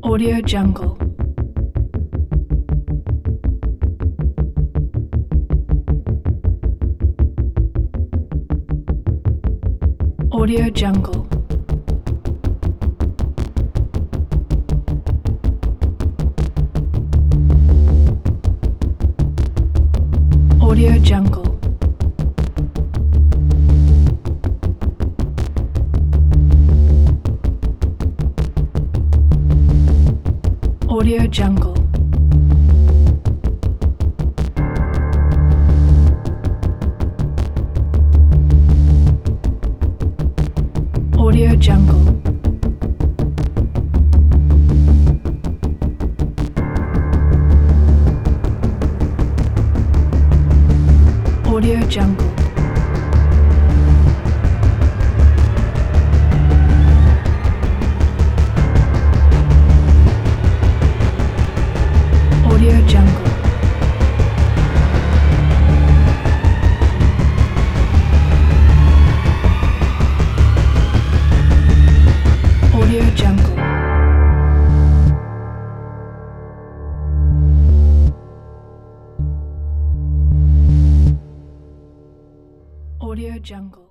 Audio Jungle. Audio Jungle. Audio Jungle. Audio Jungle. Audio Jungle. Audio Jungle. Audio Jungle. Audio Jungle. Audio Jungle.